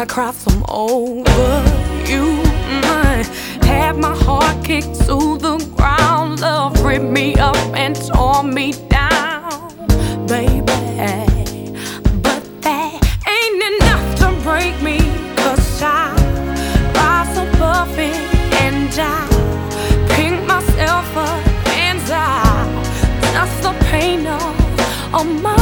I cried some over you. Had my heart kicked to the ground. Love ripped me up and tore me down, baby. But that ain't enough to break me, 'cause I rise above it and I pick myself up and I dust the pain off my